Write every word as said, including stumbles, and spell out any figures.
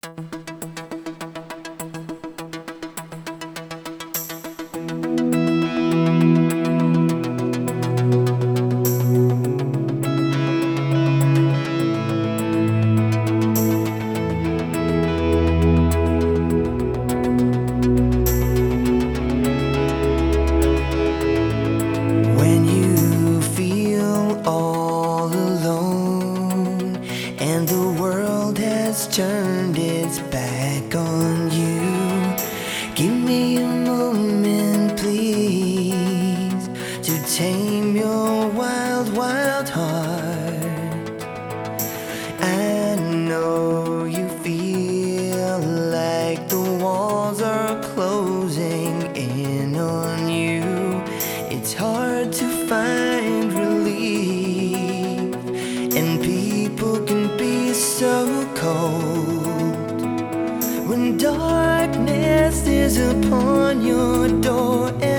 When you feel all alone and the world has turned its back on you, give me a moment, please, to tame your wild, wild heart. I know you feel like the walls are closing in on you. It's hard to find relief, and people can be so cold when darkness is upon your door.